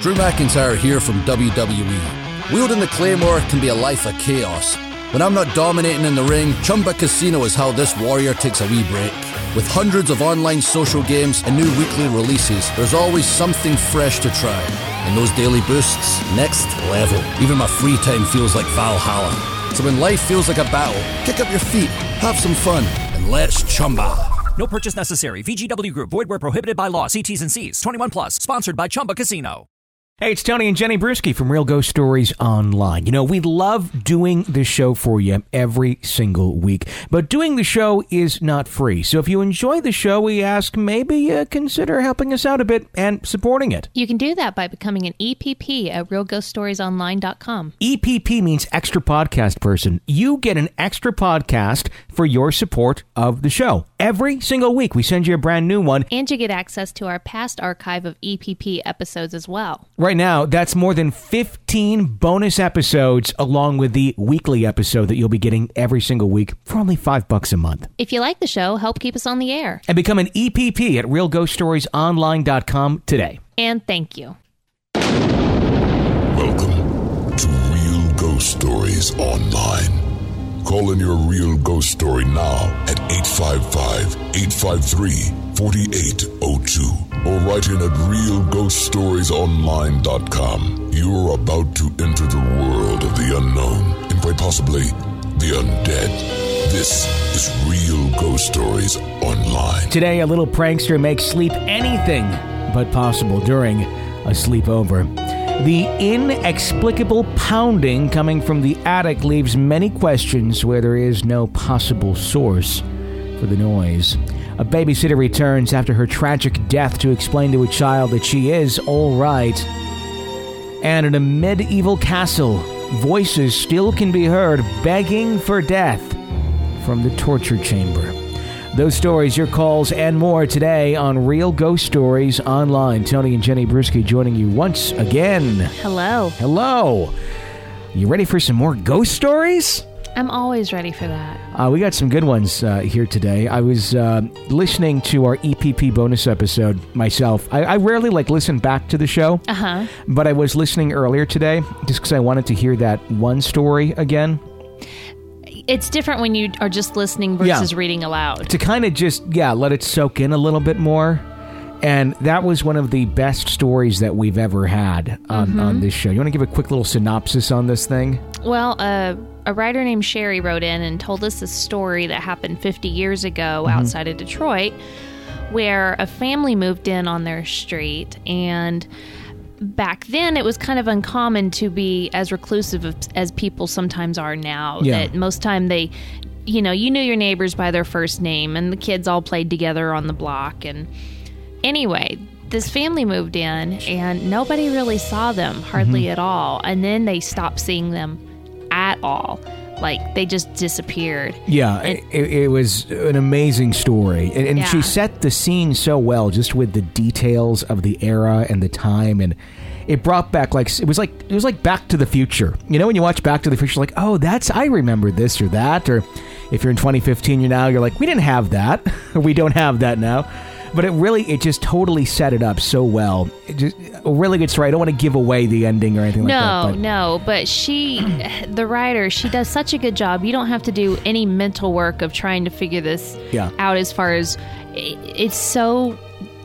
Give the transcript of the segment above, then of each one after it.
Drew McIntyre here from WWE. Wielding the Claymore can be a life of chaos. When I'm not dominating in the ring, Chumba Casino is how this warrior takes a wee break. With hundreds of online social games and new weekly releases, there's always something fresh to try. And those daily boosts, next level. Even my free time feels like Valhalla. So when life feels like a battle, kick up your feet, have some fun, and let's Chumba. No purchase necessary. VGW Group. Void where prohibited by law. See T's and C's. 21 plus. Sponsored by Chumba Casino. Hey, it's Tony and Jenny Brewski from Real Ghost Stories Online. You know, we love doing this show for you every single week, but doing the show is not free. So if you enjoy the show, we ask maybe consider helping us out a bit and supporting it. You can do that by becoming an EPP at realghoststoriesonline.com. EPP means extra podcast person. You get an extra podcast for your support of the show. Every single week, we send you a brand new one. And you get access to our past archive of EPP episodes as well. Right now, that's more than 15 bonus episodes along with the weekly episode that you'll be getting every single week for only $5 a month. If you like the show, help keep us on the air. And become an EPP at realghoststoriesonline.com today. And thank you. Welcome to Real Ghost Stories Online. Call in your real ghost story now at 855-853-4802 or write in at realghoststoriesonline.com. You're about to enter the world of the unknown and quite possibly the undead. This is Real Ghost Stories Online. Today, a little prankster makes sleep anything but possible during a sleepover. The inexplicable pounding coming from the attic leaves many questions where there is no possible source for the noise. A babysitter returns after her tragic death to explain to a child that she is all right. And in a medieval castle, voices still can be heard begging for death from the torture chamber. Those stories, your calls, and more today on Real Ghost Stories Online. Tony and Jenny Brewski joining you once again. Hello. Hello. You ready for some more ghost stories? I'm always ready for that. We got some good ones here today. I was listening to our EPP bonus episode myself. I rarely listen back to the show, but I was listening earlier today just because I wanted to hear that one story again. It's different when you are just listening versus reading aloud. To kind of just, let it soak in a little bit more. And that was one of the best stories that we've ever had on this show. You want to give a quick little synopsis on this thing? Well, a writer named Sherry wrote in and told us a story that happened 50 years ago outside of Detroit, where a family moved in on their street, and back then it was kind of uncommon to be as reclusive as people sometimes are now. That most time they, you knew your neighbors by their first name, and the kids all played together on the block. And anyway, this family moved in and nobody really saw them hardly at all. And then they stopped seeing them at all. They just disappeared. Yeah, it was an amazing story. And she set the scene so well, just with the details of the era and the time. And it brought back, it was like Back to the Future. You know, when you watch Back to the Future, I remember this or that. Or if you're in 2015, you're like, we didn't have that. Or we don't have that now. But it just totally set it up so well. It just a really good story. I don't want to give away the ending or anything like that. No, but she, the writer, she does such a good job. You don't have to do any mental work of trying to figure this out as far as it's so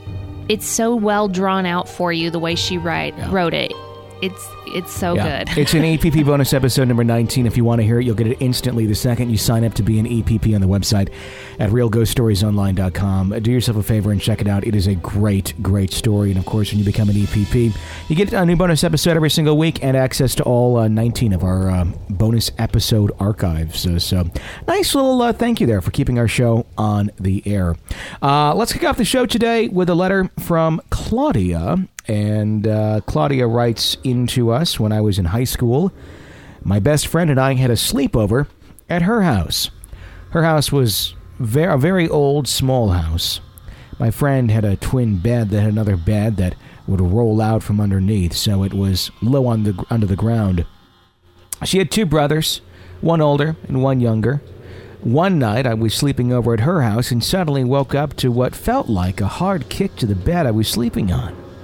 well drawn out for you the way she wrote it. It's so good. It's an EPP bonus episode number 19. If you want to hear it, you'll get it instantly the second you sign up to be an EPP on the website at realghoststoriesonline.com. Do yourself a favor and check it out. It is a great, great story. And of course, when you become an EPP, you get a new bonus episode every single week and access to all 19 of our bonus episode archives. So nice little thank you there for keeping our show on the air. Let's kick off the show today with a letter from Claudia. And Claudia writes into us, when I was in high school, my best friend and I had a sleepover at her house. Her house was a very old, small house. My friend had a twin bed that had another bed that would roll out from underneath, so it was low under the ground. She had two brothers, one older and one younger. One night, I was sleeping over at her house and suddenly woke up to what felt like a hard kick to the bed I was sleeping on.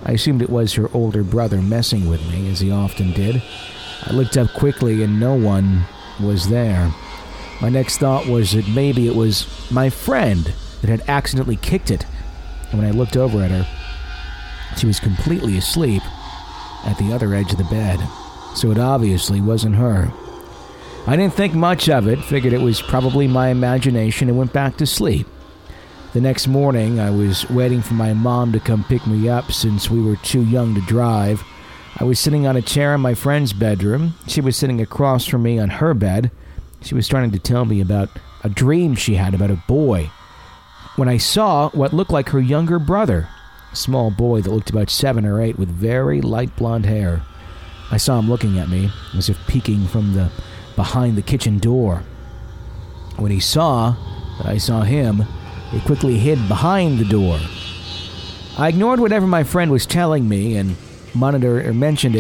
I assumed it was her older brother messing with me, as he often did. I looked up quickly and no one was there. My next thought was that maybe it was my friend that had accidentally kicked it. And when I looked over at her, she was completely asleep at the other edge of the bed. So it obviously wasn't her. I didn't think much of it, figured it was probably my imagination, and went back to sleep. The next morning, I was waiting for my mom to come pick me up since we were too young to drive. I was sitting on a chair in my friend's bedroom. She was sitting across from me on her bed. She was starting to tell me about a dream she had about a boy. When I saw what looked like her younger brother, a small boy that looked about 7 or 8 with very light blonde hair. I saw him looking at me, as if peeking from behind the kitchen door. When he saw that I saw him, he quickly hid behind the door. I ignored whatever my friend was telling me and motioned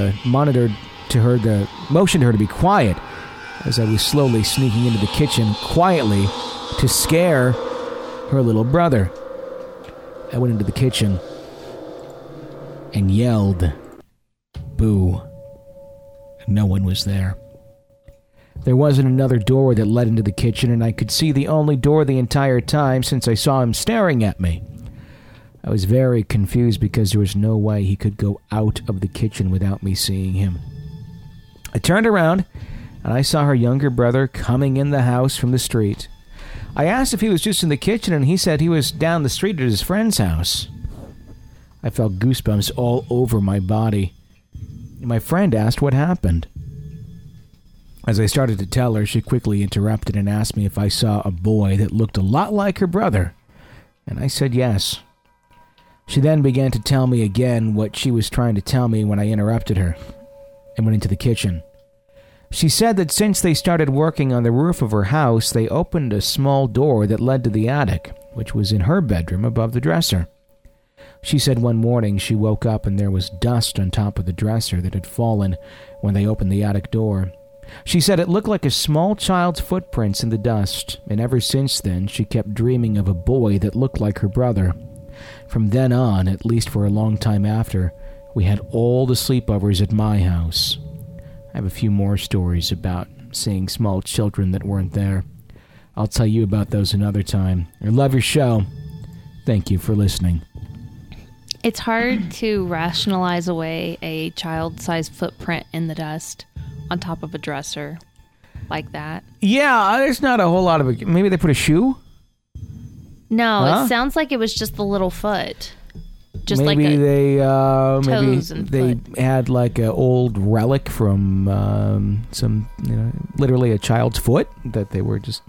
her to be quiet as I was slowly sneaking into the kitchen quietly to scare her little brother. I went into the kitchen and yelled, "Boo." No one was there. There wasn't another door that led into the kitchen, and I could see the only door the entire time since I saw him staring at me. I was very confused because there was no way he could go out of the kitchen without me seeing him. I turned around, and I saw her younger brother coming in the house from the street. I asked if he was just in the kitchen, and he said he was down the street at his friend's house. I felt goosebumps all over my body. My friend asked what happened. As I started to tell her, she quickly interrupted and asked me if I saw a boy that looked a lot like her brother, and I said yes. She then began to tell me again what she was trying to tell me when I interrupted her and went into the kitchen. She said that since they started working on the roof of her house, they opened a small door that led to the attic, which was in her bedroom above the dresser. She said one morning she woke up and there was dust on top of the dresser that had fallen when they opened the attic door. She said it looked like a small child's footprints in the dust, and ever since then she kept dreaming of a boy that looked like her brother. From then on, at least for a long time after, we had all the sleepovers at my house. I have a few more stories about seeing small children that weren't there. I'll tell you about those another time. I love your show. Thank you for listening. It's hard to rationalize away a child-sized footprint in the dust on top of a dresser like that. Yeah, there's not a whole lot of it. Maybe they put a shoe? No, Huh? It sounds like it was just the little foot. Just maybe like toes and they foot. had like an old relic from some, literally a child's foot that they were just,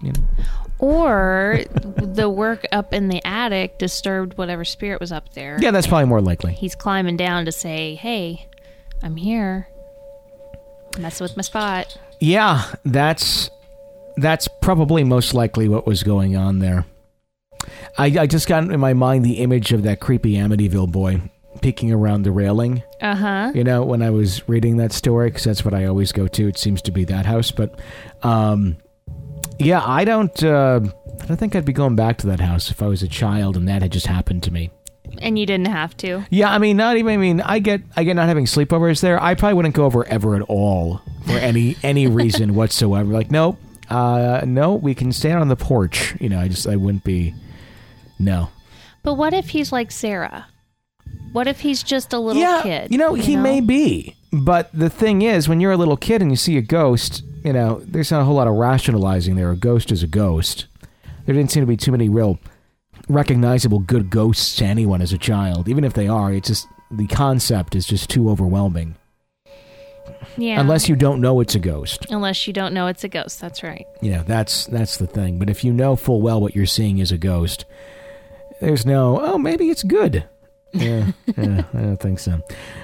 Or the work up in the attic disturbed whatever spirit was up there. Yeah, that's probably more likely. He's climbing down to say, "Hey, I'm here. Messing with my spot." Yeah, that's probably most likely what was going on there. I just got in my mind the image of that creepy Amityville boy peeking around the railing. Uh-huh. When I was reading that story, because that's what I always go to. It seems to be that house. But, yeah, I don't think I'd be going back to that house if I was a child and that had just happened to me. And you didn't have to. Yeah, I get not having sleepovers there. I probably wouldn't go over ever at all for any reason whatsoever. Like, nope, no, we can stand on the porch. I wouldn't be, no. But what if he's like Sarah? What if he's just a little kid? He may be. But the thing is, when you're a little kid and you see a ghost, there's not a whole lot of rationalizing there. A ghost is a ghost. There didn't seem to be too many real recognizable good ghosts to anyone as a child. Even if they are, it's just the concept is just too overwhelming. Yeah. Unless you don't know it's a ghost. Unless you don't know it's a ghost, that's right. That's the thing. But if you know full well what you're seeing is a ghost, there's no, maybe it's good. Yeah, I don't think so.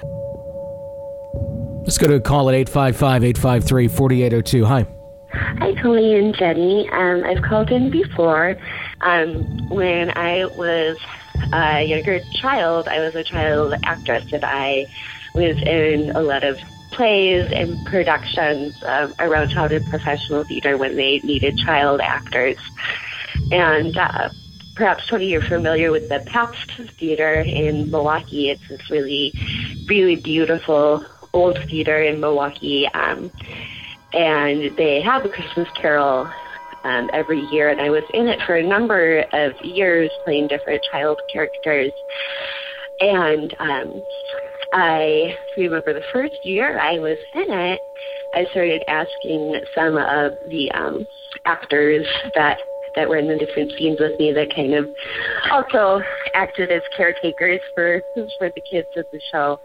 Let's go to a call at 855-853-4802. Hi. Hi, Tony and Jenny. I've called in before. When I was a younger child, I was a child actress, and I was in a lot of plays and productions around town in professional theater when they needed child actors. And perhaps, Tony, you're familiar with the Pabst Theater in Milwaukee. It's this really, really beautiful old theater in Milwaukee. And they have a Christmas Carol every year. And I was in it for a number of years playing different child characters. And I remember the first year I was in it, I started asking some of the actors that were in the different scenes with me that kind of also acted as caretakers for the kids of the show,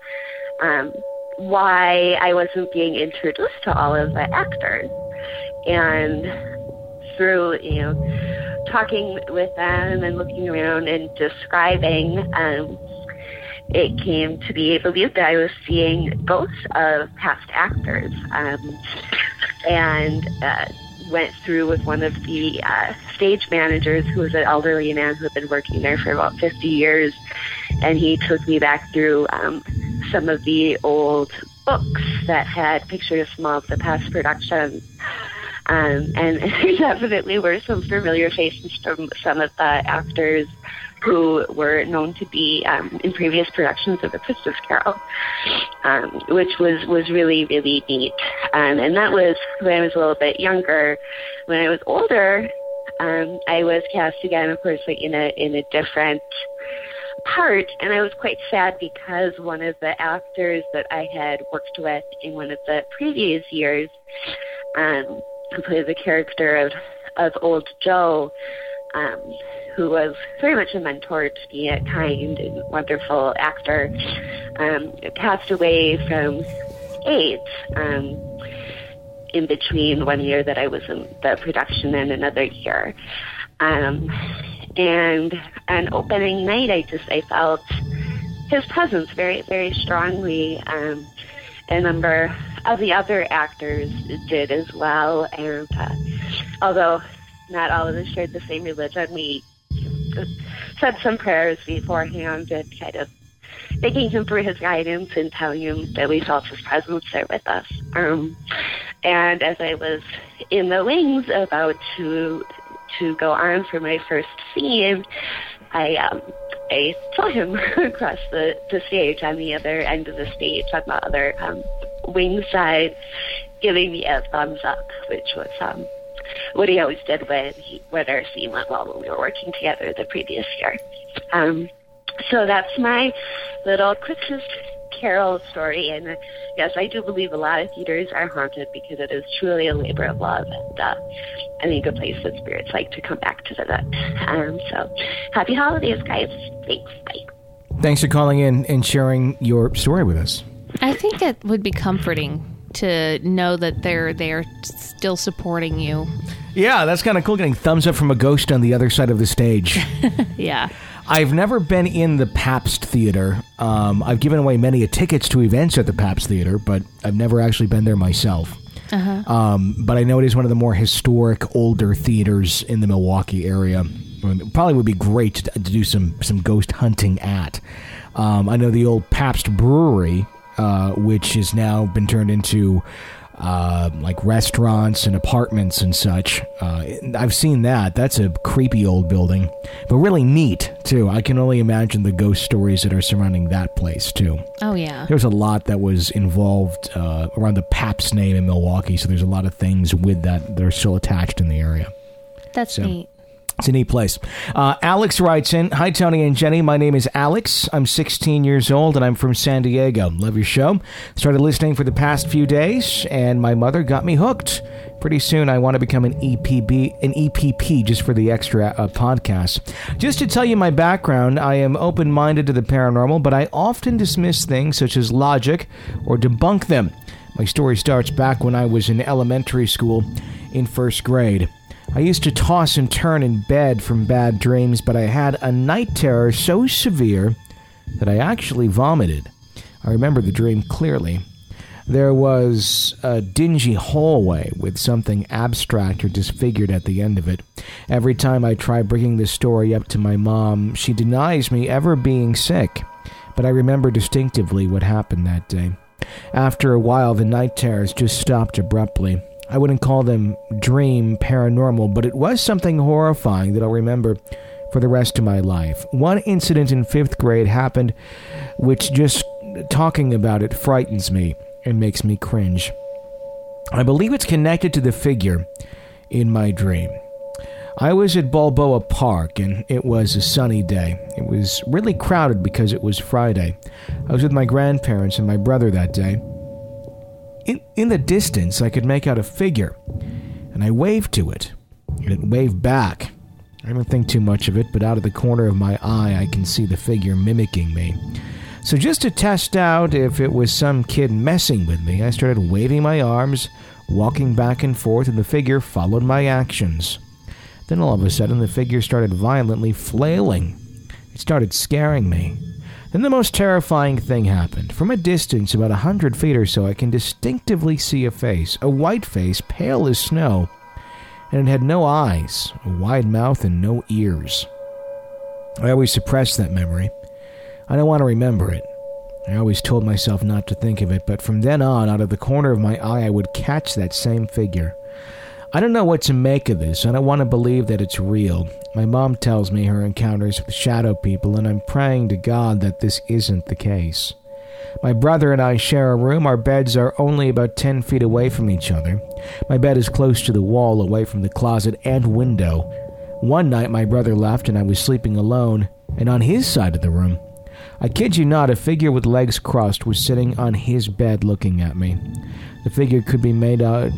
why I wasn't being introduced to all of the actors. And through, talking with them and looking around and describing, it came to be believed that I was seeing ghosts of past actors, and went through with one of the stage managers, who was an elderly man who had been working there for about 50 years, and he took me back through some of the old books that had pictures of some of the past productions. And there definitely were some familiar faces from some of the actors who were known to be in previous productions of A Christmas Carol, which was really, really neat. And that was when I was a little bit younger. When I was older, I was cast again, of course, in a different part, and I was quite sad because one of the actors that I had worked with in one of the previous years, who played the character of Old Joe, who was very much a mentor to me, a kind and wonderful actor, passed away from AIDS in between one year that I was in the production and another year. And on opening night, I felt his presence very, very strongly. A number of the other actors did as well. And although not all of us shared the same religion, we said some prayers beforehand and kind of thanking him for his guidance and telling him that we felt his presence there with us. And as I was in the wings about to go on for my first scene, I saw him across the stage on the other end of the stage on the other wing side, giving me a thumbs up, which was what he always did when our scene went well when we were working together the previous year. So that's my little Christmas Carol story. And yes, I do believe a lot of theaters are haunted because it is truly a labor of love, and I think a place that spirits like to come back to visit. So happy holidays, guys. Thanks. Bye. Thanks for calling in and sharing your story with us. I think it would be comforting to know that they're still supporting you. Yeah, that's kind of cool, getting thumbs up from a ghost on the other side of the stage. Yeah. I've never been in the Pabst Theater. I've given away many tickets to events at the Pabst Theater, but I've never actually been there myself. But I know it is one of the more historic, older theaters in the Milwaukee area. It probably would be great to do some ghost hunting at. I know the old Pabst Brewery, which has now been turned into like restaurants and apartments and such. I've seen that. That's a creepy old building, but really neat, too. I can only imagine the ghost stories that are surrounding that place, too. Oh, yeah. There's a lot that was involved around the Pabst name in Milwaukee, so there's a lot of things with that are still attached in the area. That's neat. It's a neat place. Alex writes in, "Hi, Tony and Jenny. My name is Alex. I'm 16 years old, and I'm from San Diego. Love your show. Started listening for the past few days, and my mother got me hooked. Pretty soon, I want to become an EPP just for the extra podcast. Just to tell you my background, I am open-minded to the paranormal, but I often dismiss things such as logic or debunk them. My story starts back when I was in elementary school in first grade. I used to toss and turn in bed from bad dreams, but I had a night terror so severe that I actually vomited. I remember the dream clearly. There was a dingy hallway with something abstract or disfigured at the end of it. Every time I try bringing this story up to my mom, she denies me ever being sick, but I remember distinctively what happened that day. After a while, the night terrors just stopped abruptly. I wouldn't call them dream paranormal, but it was something horrifying that I'll remember for the rest of my life. One incident in 5th grade happened which just talking about it frightens me and makes me cringe. I believe it's connected to the figure in my dream. I was at Balboa Park, and it was a sunny day. It was really crowded because it was Friday. I was with my grandparents and my brother that day. In the distance, I could make out a figure, and I waved to it, and it waved back. I don't think too much of it, but out of the corner of my eye, I can see the figure mimicking me. So just to test out if it was some kid messing with me, I started waving my arms, walking back and forth, and the figure followed my actions. Then all of a sudden, the figure started violently flailing. It started scaring me. Then the most terrifying thing happened. From a distance, about 100 feet or so, I can distinctively see a face, a white face, pale as snow, and it had no eyes, a wide mouth, and no ears. I always suppressed that memory. I don't want to remember it. I always told myself not to think of it, but from then on, out of the corner of my eye, I would catch that same figure. I don't know what to make of this. I don't want to believe that it's real. My mom tells me her encounters with shadow people, and I'm praying to God that this isn't the case. My brother and I share a room. Our beds are only about 10 feet away from each other. My bed is close to the wall, away from the closet and window. One night, my brother left, and I was sleeping alone, and on his side of the room, I kid you not, a figure with legs crossed was sitting on his bed looking at me. The figure could be made out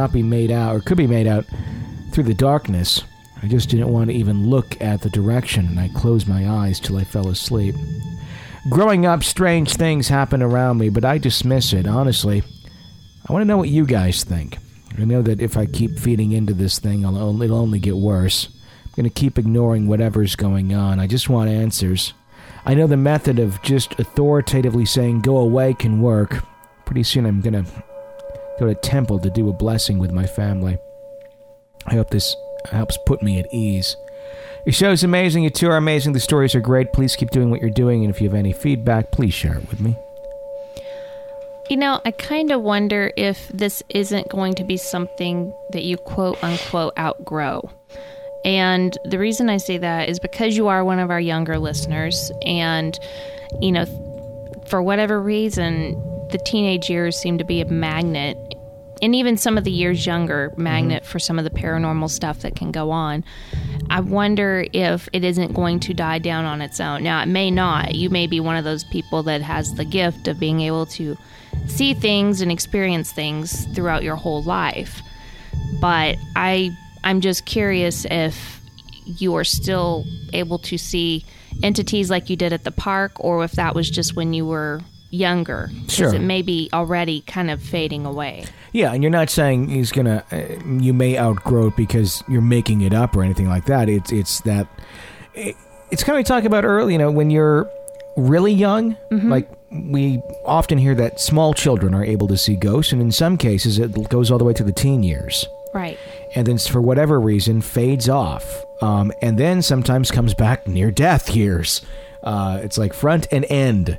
through the darkness. I just didn't want to even look at the direction, and I closed my eyes till I fell asleep. Growing up, strange things happen around me, but I dismiss it. Honestly, I want to know what you guys think. I know that if I keep feeding into this thing, it'll only get worse. I'm going to keep ignoring whatever's going on. I just want answers. I know the method of just authoritatively saying go away can work. Pretty soon I'm going to go to temple to do a blessing with my family. I hope this helps put me at ease. Your show's amazing. You two are amazing. The stories are great. Please keep doing what you're doing. And if you have any feedback, please share it with me. You know, I kind of wonder if this isn't going to be something that you quote-unquote outgrow. And the reason I say that is because you are one of our younger listeners. And, you know, for whatever reason, the teenage years seem to be a magnet. And even some of the years younger, magnet for some of the paranormal stuff that can go on. I wonder if it isn't going to die down on its own. Now, it may not. You may be one of those people that has the gift of being able to see things and experience things throughout your whole life. But I'm just curious if you are still able to see entities like you did at the park, or if that was just when you were younger. Sure. Because it may be already kind of fading away. Yeah, and you're not saying you may outgrow it because you're making it up or anything like that. It's kind of like talking about early, when you're really young, like we often hear that small children are able to see ghosts, and in some cases it goes all the way to the teen years. Right. And then for whatever reason fades off, and then sometimes comes back near death years. It's like front and end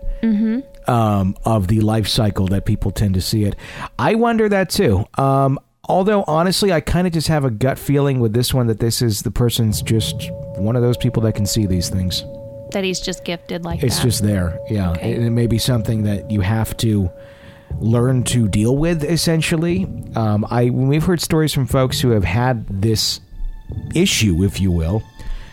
of the life cycle that people tend to see it. I wonder that too. Although honestly, I kind of just have a gut feeling with this one that this is the person's just one of those people that can see these things. That he's just gifted like that. It's just there, yeah. Okay. It may be something that you have to learn to deal with, essentially. We've heard stories from folks who have had this issue, if you will,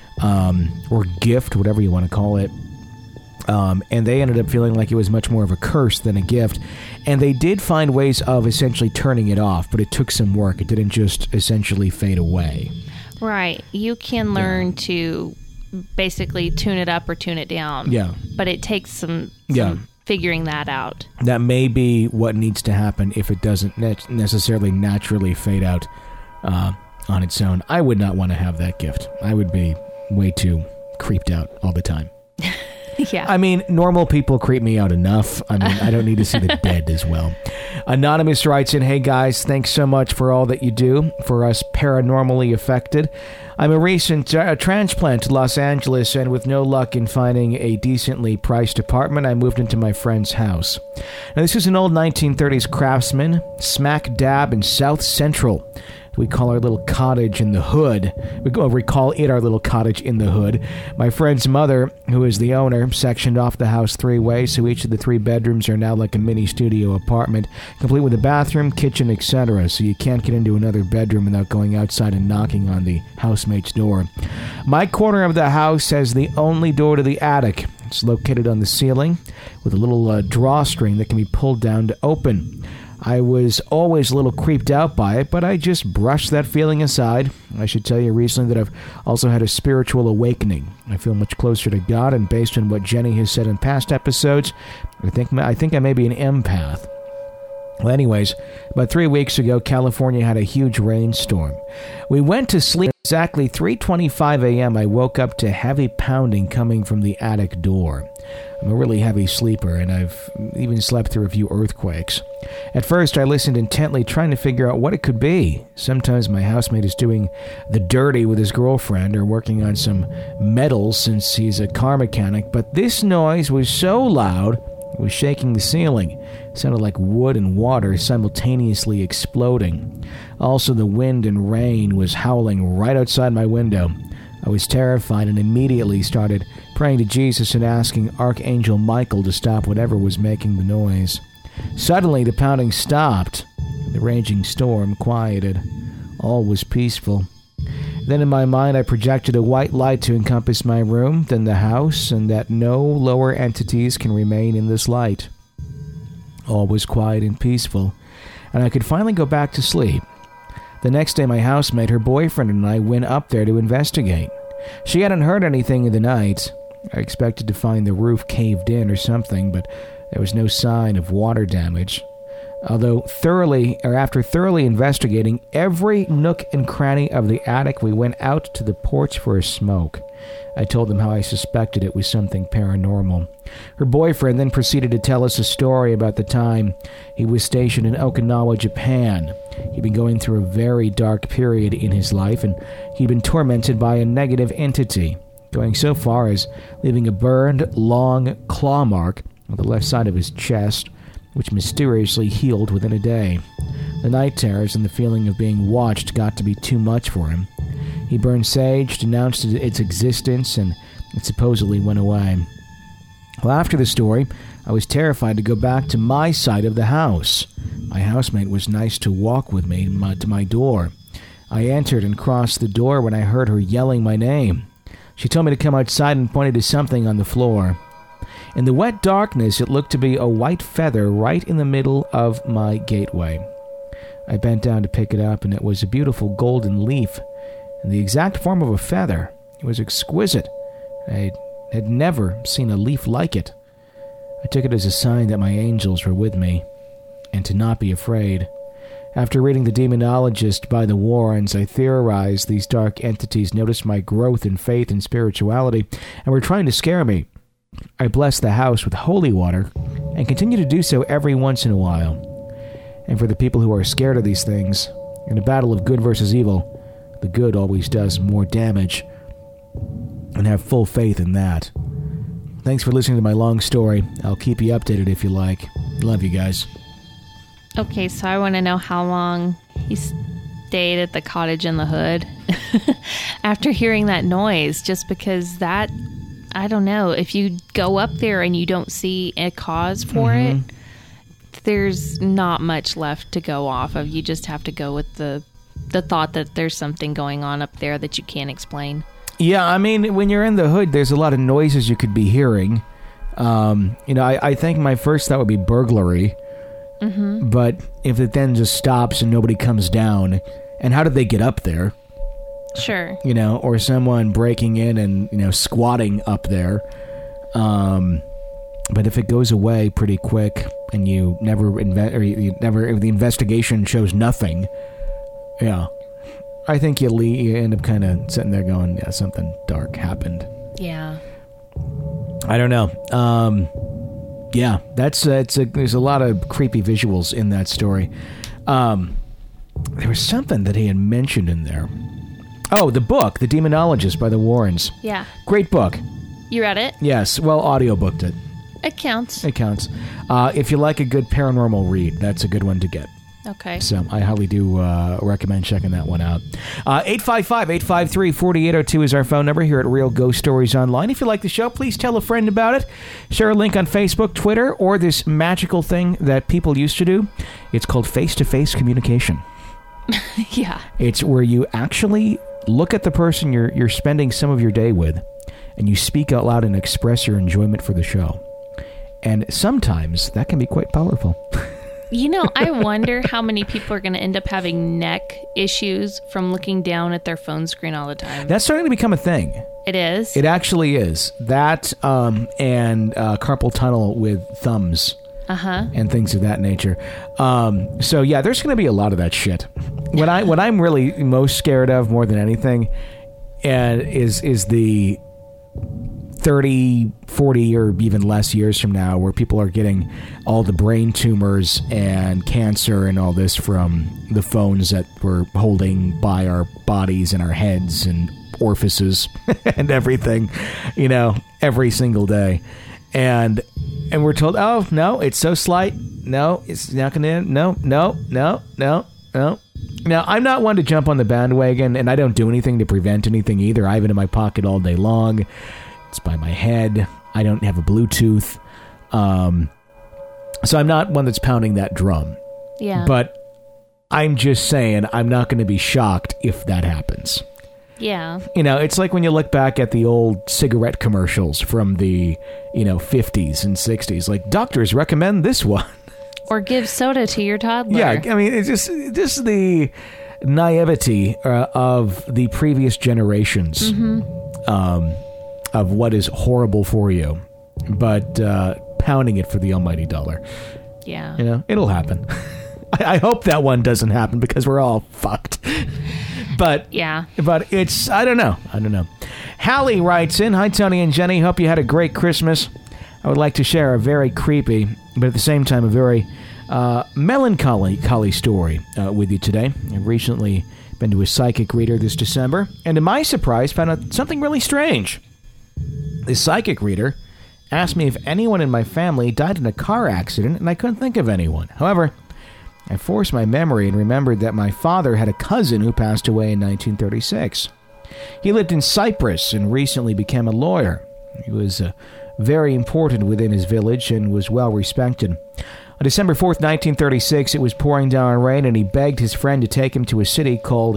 or gift, whatever you want to call it, and they ended up feeling like it was much more of a curse than a gift. And they did find ways of essentially turning it off, but it took some work. It didn't just essentially fade away. Right. You can learn to basically tune it up or tune it down. Yeah. But it takes some figuring that out. That may be what needs to happen if it doesn't necessarily naturally fade out on its own. I would not want to have that gift. I would be way too creeped out all the time. Yeah. I mean, normal people creep me out enough. I mean, I don't need to see the dead as well. Anonymous writes in, "Hey guys, thanks so much for all that you do for us paranormally affected. I'm a recent transplant to Los Angeles, and with no luck in finding a decently priced apartment, I moved into my friend's house. Now, this is an old 1930s Craftsman, smack dab in South Central. We call our little cottage in the hood. We call it our little cottage in the hood. My friend's mother, who is the owner, sectioned off the house 3 ways, so each of the 3 bedrooms are now like a mini studio apartment, complete with a bathroom, kitchen, etc., so you can't get into another bedroom without going outside and knocking on the housemate's door. My corner of the house has the only door to the attic. It's located on the ceiling with a little drawstring that can be pulled down to open. I was always a little creeped out by it, but I just brushed that feeling aside. I should tell you recently that I've also had a spiritual awakening. I feel much closer to God, and based on what Jenny has said in past episodes, I think I may be an empath. Well, anyways, about 3 weeks ago, California had a huge rainstorm. We went to sleep at exactly 3:25 a.m. I woke up to heavy pounding coming from the attic door. I'm a really heavy sleeper, and I've even slept through a few earthquakes. At first, I listened intently, trying to figure out what it could be. Sometimes my housemate is doing the dirty with his girlfriend or working on some metals since he's a car mechanic, but this noise was so loud, it was shaking the ceiling. It sounded like wood and water simultaneously exploding. Also, the wind and rain was howling right outside my window. I was terrified and immediately started praying to Jesus and asking Archangel Michael to stop whatever was making the noise. Suddenly, the pounding stopped. The raging storm quieted. All was peaceful. Then in my mind, I projected a white light to encompass my room, then the house, and that no lower entities can remain in this light. All was quiet and peaceful, and I could finally go back to sleep. The next day, my housemate, her boyfriend, and I went up there to investigate. She hadn't heard anything in the night. I expected to find the roof caved in or something, but there was no sign of water damage. After thoroughly investigating every nook and cranny of the attic, we went out to the porch for a smoke. I told them how I suspected it was something paranormal. Her boyfriend then proceeded to tell us a story about the time he was stationed in Okinawa, Japan. He'd been going through a very dark period in his life, and he'd been tormented by a negative entity, going so far as leaving a burned, long claw mark on the left side of his chest, which mysteriously healed within a day. The night terrors and the feeling of being watched got to be too much for him. He burned sage, denounced its existence, and it supposedly went away. Well, after the story, I was terrified to go back to my side of the house. My housemate was nice to walk with me to my door. I entered and crossed the door when I heard her yelling my name. She told me to come outside and pointed to something on the floor. In the wet darkness, it looked to be a white feather right in the middle of my gateway. I bent down to pick it up, and it was a beautiful golden leaf in the exact form of a feather. It was exquisite. I had never seen a leaf like it. I took it as a sign that my angels were with me, and to not be afraid. After reading The Demonologist by the Warrens, I theorized these dark entities noticed my growth in faith and spirituality and were trying to scare me. I blessed the house with holy water and continue to do so every once in a while. And for the people who are scared of these things, in a battle of good versus evil, the good always does more damage, and have full faith in that. Thanks for listening to my long story. I'll keep you updated if you like. Love you guys. Okay, so I want to know how long he stayed at the cottage in the hood after hearing that noise, just because that, I don't know, if you go up there and you don't see a cause for it, there's not much left to go off of. You just have to go with the thought that there's something going on up there that you can't explain. Yeah, I mean, when you're in the hood, there's a lot of noises you could be hearing. I think my first thought would be burglary. Mm-hmm. But if it then just stops and nobody comes down, and how did they get up there? Sure. Or someone breaking in and, squatting up there. But if it goes away pretty quick and you never if the investigation shows nothing, yeah, I think you end up kind of sitting there going, yeah, something dark happened. Yeah. I don't know. Yeah, there's a lot of creepy visuals in that story. There was something that he had mentioned in there. Oh, the book, The Demonologist by the Warrens. Yeah. Great book. You read it? Yes. Well, audiobooked it. It counts. It counts. If you like a good paranormal read, that's a good one to get. Okay. So I highly do recommend checking that one out. 855-853-4802 is our phone number here at Real Ghost Stories Online. If you like the show, please tell a friend about it. Share a link on Facebook, Twitter, or this magical thing that people used to do. It's called face-to-face communication. Yeah. It's where you actually look at the person you're spending some of your day with, and you speak out loud and express your enjoyment for the show. And sometimes that can be quite powerful. You know, I wonder how many people are going to end up having neck issues from looking down at their phone screen all the time. That's starting to become a thing. It is? It actually is. That and carpal tunnel with thumbs. And things of that nature. So yeah, there's going to be a lot of that shit. What I'm really most scared of more than anything is the 30, 40, or even less years from now where people are getting all the brain tumors and cancer and all this from the phones that we're holding by our bodies and our heads and orifices and everything, you know, every single day. And we're told, oh, no, it's so slight. No, it's not going to, no. Now, I'm not one to jump on the bandwagon, and I don't do anything to prevent anything either. I have it in my pocket all day long. It's by my head. I don't have a Bluetooth. So I'm not one that's pounding that drum. Yeah. But I'm just saying I'm not going to be shocked if that happens. Yeah. You know, it's like when you look back at the old cigarette commercials from the, 50s and 60s. Like, doctors recommend this one. Or give soda to your toddler. Yeah, I mean, it's just the naivety of the previous generations of what is horrible for you, but pounding it for the almighty dollar. Yeah. You know, it'll happen. I hope that one doesn't happen because we're all fucked. But yeah. But it's, I don't know. Hallie writes in, "Hi, Tony and Jenny. Hope you had a great Christmas. I would like to share a very creepy, but at the same time a very melancholy story with you today. I've recently been to a psychic reader this December, and to my surprise, found out something really strange. The psychic reader asked me if anyone in my family died in a car accident, and I couldn't think of anyone. However, I forced my memory and remembered that my father had a cousin who passed away in 1936. He lived in Cyprus and recently became a lawyer. He was very important within his village and was well respected. On December 4th, 1936, it was pouring down rain, and he begged his friend to take him to a city called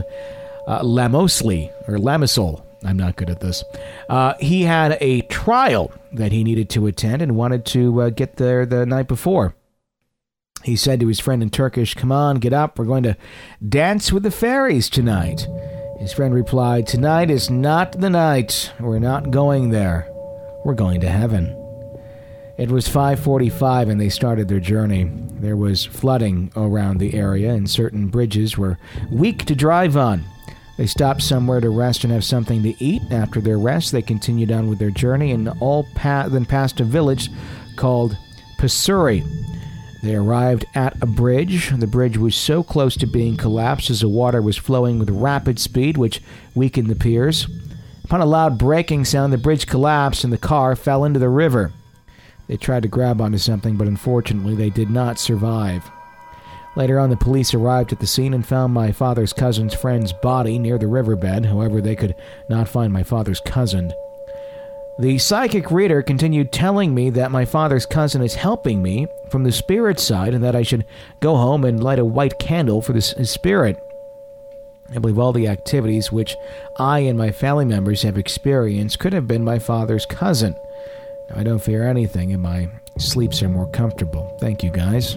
Limassol. I'm not good at this. He had a trial that he needed to attend and wanted to get there the night before. He said to his friend in Turkish, "Come on, get up. We're going to dance with the fairies tonight." His friend replied, "Tonight is not the night. We're not going there. We're going to heaven." It was 5:45 and they started their journey. There was flooding around the area and certain bridges were weak to drive on. They stopped somewhere to rest and have something to eat. After their rest, they continued on with their journey and then passed a village called Pasuri. They arrived at a bridge. The bridge was so close to being collapsed as the water was flowing with rapid speed, which weakened the piers. Upon a loud braking sound, the bridge collapsed and the car fell into the river. They tried to grab onto something, but unfortunately they did not survive. Later on, the police arrived at the scene and found my father's cousin's friend's body near the riverbed. However, they could not find my father's cousin. The psychic reader continued telling me that my father's cousin is helping me from the spirit side and that I should go home and light a white candle for his spirit. I believe all the activities which I and my family members have experienced could have been my father's cousin. Now, I don't fear anything and my sleeps are more comfortable. Thank you, guys.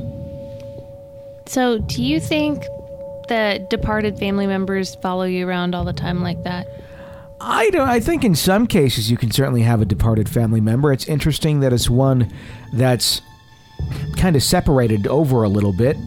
So, do you think that departed family members follow you around all the time like that? I think in some cases you can certainly have a departed family member. It's interesting that it's one that's kind of separated over a little bit.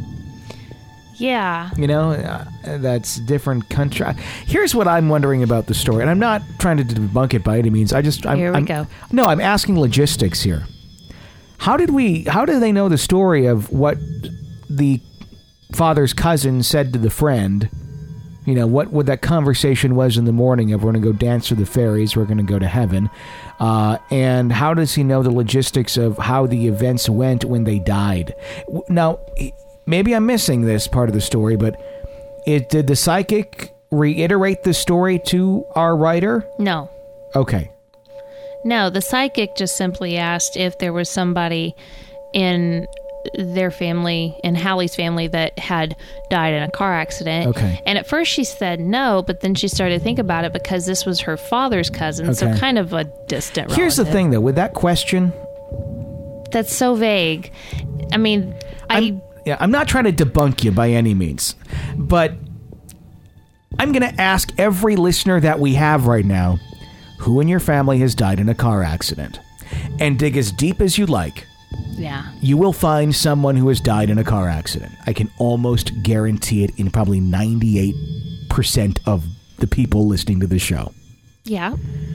Yeah. You know, that's different country. Here's what I'm wondering about the story, and I'm not trying to debunk it by any means. Here we go. No, I'm asking logistics here. How did they know the story of what the father's cousin said to the friend? You know, what that conversation was in the morning of, we're going to go dance with the fairies, we're going to go to heaven. And how does he know the logistics of how the events went when they died? Now, maybe I'm missing this part of the story, but did the psychic reiterate the story to our writer? No. Okay. No, the psychic just simply asked if there was somebody in their family, in Hallie's family, that had died in a car accident. Okay. And at first she said no, but then she started to think about it because this was her father's cousin, so kind of a distant relative. Here's the thing, though, with that question... That's so vague. I mean, I'm not trying to debunk you by any means, but I'm going to ask every listener that we have right now, who in your family has died in a car accident? And dig as deep as you like. Yeah. You will find someone who has died in a car accident. I can almost guarantee it in probably 98% of the people listening to the show. Yeah.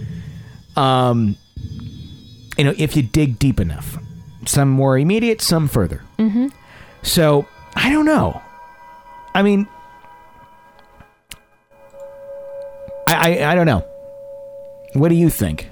If you dig deep enough. Some more immediate, some further. Mm-hmm. So, I don't know. I mean, I don't know. What do you think?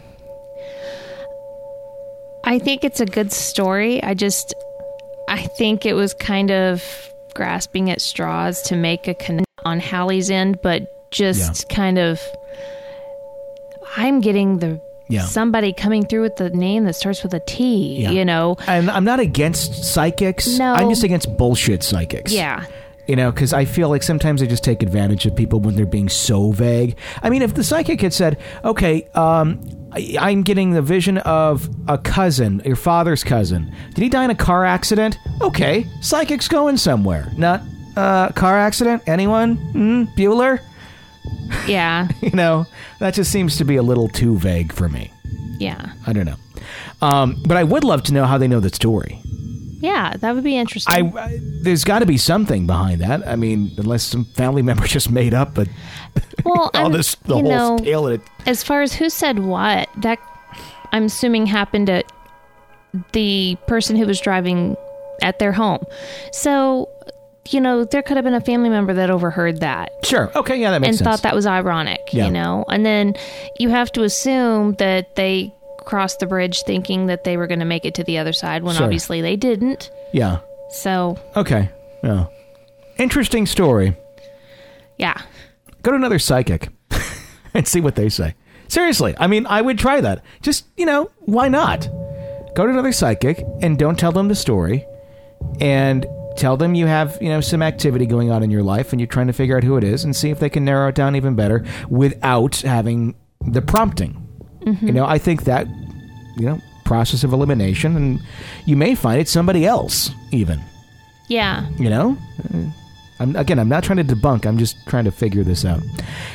I think it's a good story. I think it was kind of grasping at straws to make a connection on Hallie's end, but just kind of, I'm getting somebody coming through with the name that starts with a T, you know. And I'm not against psychics. No. I'm just against bullshit psychics. Yeah. Because I feel like sometimes they just take advantage of people when they're being so vague. I mean, if the psychic had said, okay, I'm getting the vision of a cousin, your father's cousin. Did he die in a car accident? Okay, psychic's going somewhere. Not car accident? Anyone? Bueller? Yeah. That just seems to be a little too vague for me. Yeah. I don't know. But I would love to know how they know the story. Yeah, that would be interesting. There's got to be something behind that. I mean, unless some family member just made up the whole tale. As far as who said what, that I'm assuming happened at the person who was driving at their home. So, there could have been a family member that overheard that. Sure. Okay, yeah, that makes sense. And thought that was ironic, And then you have to assume that they crossed the bridge thinking that they were going to make it to the other side when obviously they didn't. Yeah. So. Okay. Yeah. Interesting story. Yeah. Go to another psychic and see what they say. Seriously. I mean, I would try that. Just, why not? Go to another psychic and don't tell them the story and tell them you have, some activity going on in your life and you're trying to figure out who it is and see if they can narrow it down even better without having the prompting. Mm-hmm. I think that, process of elimination, and you may find it's somebody else, even. Yeah. I'm not trying to debunk. I'm just trying to figure this out.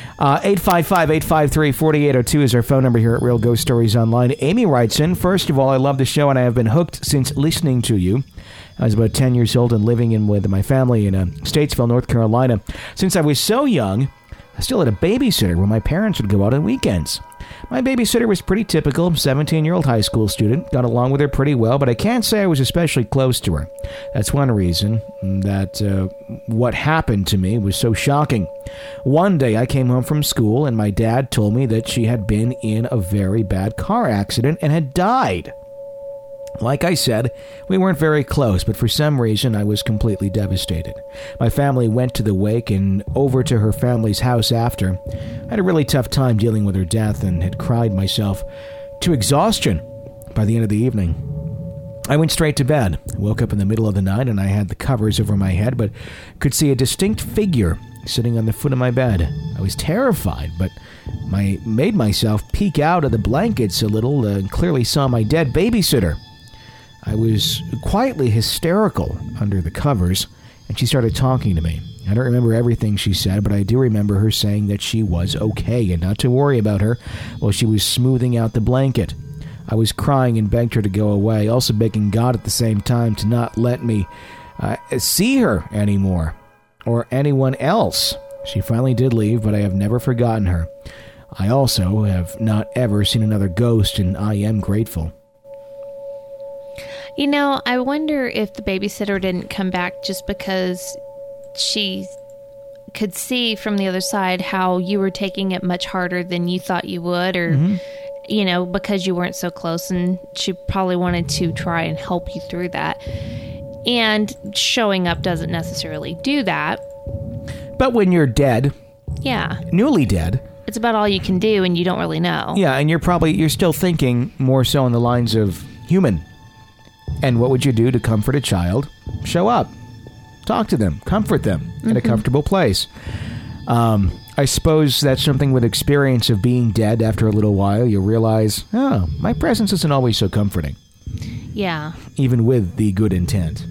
855-853-4802 is our phone number here at Real Ghost Stories Online. Amy writes in, first of all, I love the show, and I have been hooked since listening to you. I was about 10 years old and living with my family in Statesville, North Carolina. Since I was so young, I still had a babysitter when my parents would go out on weekends. My babysitter was pretty typical, 17-year-old high school student. Got along with her pretty well, but I can't say I was especially close to her. That's one reason that what happened to me was so shocking. One day I came home from school and my dad told me that she had been in a very bad car accident and had died. Like I said, we weren't very close, but for some reason I was completely devastated. My family went to the wake and over to her family's house after. I had a really tough time dealing with her death and had cried myself to exhaustion by the end of the evening. I went straight to bed. I woke up in the middle of the night and I had the covers over my head, but could see a distinct figure sitting on the foot of my bed. I was terrified, but made myself peek out of the blankets a little and clearly saw my dead babysitter. I was quietly hysterical under the covers, and she started talking to me. I don't remember everything she said, but I do remember her saying that she was okay and not to worry about her while she was smoothing out the blanket. I was crying and begged her to go away, also begging God at the same time to not let me see her anymore, or anyone else. She finally did leave, but I have never forgotten her. I also have not ever seen another ghost, and I am grateful. I wonder if the babysitter didn't come back just because she could see from the other side how you were taking it much harder than you thought you would, or, because you weren't so close, and she probably wanted to try and help you through that. And showing up doesn't necessarily do that. But when you're dead, Yeah. newly dead, It's about all you can do, and you don't really know. yeah, and you're still thinking more so on the lines of human. And what would you do to comfort a child? Show up. Talk to them. Comfort them in a comfortable place. I suppose that's something with experience of being dead after a little while. You realize, oh, my presence isn't always so comforting, Yeah. even with the good intent.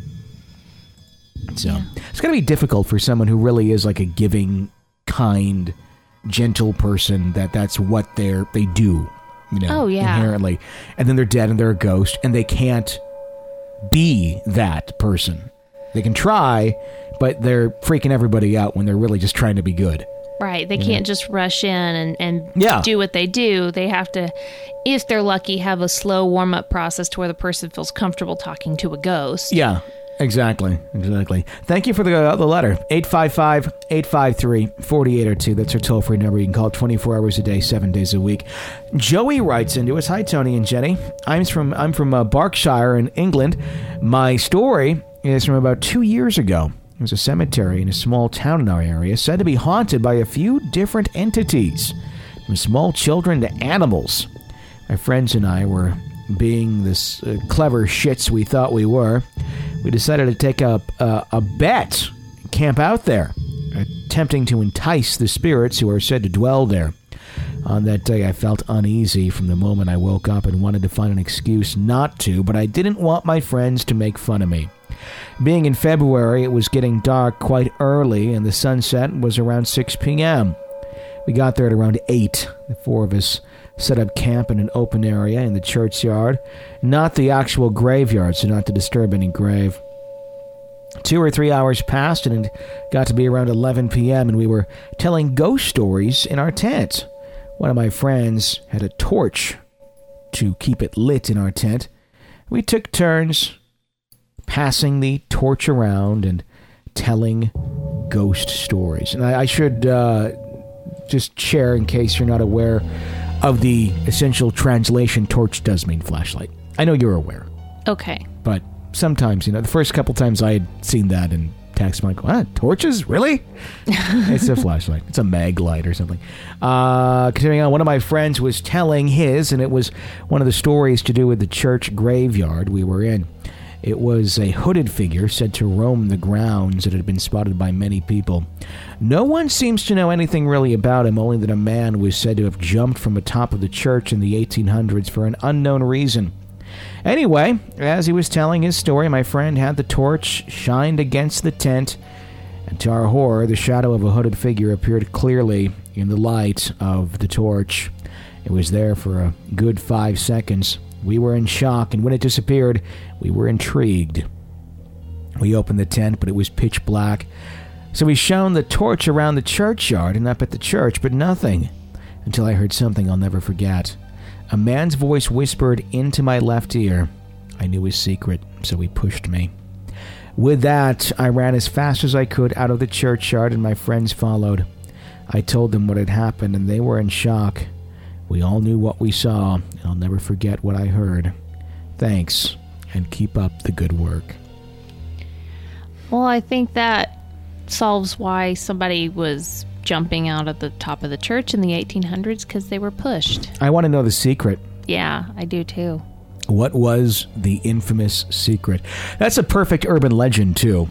So it's going to be difficult for someone who really is like a giving, kind, gentle person that's what they do, inherently. And then they're dead and they're a ghost and they can't be that person. They can try, but they're freaking everybody out when they're really just trying to be good. Right. They can't just rush in and Yeah. do what they do. They have to, if they're lucky, have a slow warm-up process to where the person feels comfortable talking to a ghost. Yeah, exactly. Thank you for the letter. 855-853-4802. That's our toll-free number. You can call 24 hours a day, 7 days a week. Joey writes into us, hi, Tony and Jenny. I'm from Berkshire in England. My story is from about 2 years ago. There's a cemetery in a small town in our area said to be haunted by a few different entities, from small children to animals. My friends and I were being this clever shits we thought we were. We decided to take a bet, camp out there, attempting to entice the spirits who are said to dwell there. On that day, I felt uneasy from the moment I woke up and wanted to find an excuse not to, but I didn't want my friends to make fun of me. Being in February, it was getting dark quite early, and the sunset was around 6 p.m. We got there at around 8. The four of us set up camp in an open area in the churchyard, not the actual graveyard, so not to disturb any grave. 2 or 3 hours passed, and it got to be around 11 p.m., and we were telling ghost stories in our tent. One of my friends had a torch to keep it lit in our tent. We took turns passing the torch around and telling ghost stories. And I should just share, in case you're not aware of the essential translation, torch does mean flashlight. I know you're aware. Okay. But sometimes, the first couple times I had seen that in text, I'm like, torches? Really? It's a flashlight. It's a mag light or something. Continuing on, one of my friends was telling his, and it was one of the stories to do with the church graveyard we were in. It was a hooded figure said to roam the grounds that had been spotted by many people. No one seems to know anything really about him, only that a man was said to have jumped from the top of the church in the 1800s for an unknown reason. Anyway, as he was telling his story, my friend had the torch shined against the tent, and to our horror, the shadow of a hooded figure appeared clearly in the light of the torch. It was there for a good 5 seconds. We were in shock, and when it disappeared, we were intrigued. We opened the tent, but it was pitch black. So we shone the torch around the churchyard and up at the church, but nothing, until I heard something I'll never forget. A man's voice whispered into my left ear. I knew his secret, so he pushed me. With that, I ran as fast as I could out of the churchyard, and my friends followed. I told them what had happened, and they were in shock. We all knew what we saw, and I'll never forget what I heard. Thanks, and keep up the good work. Well, I think that solves why somebody was jumping out at the top of the church in the 1800s, because they were pushed. I want to know the secret. Yeah, I do too. What was the infamous secret? That's a perfect urban legend, too.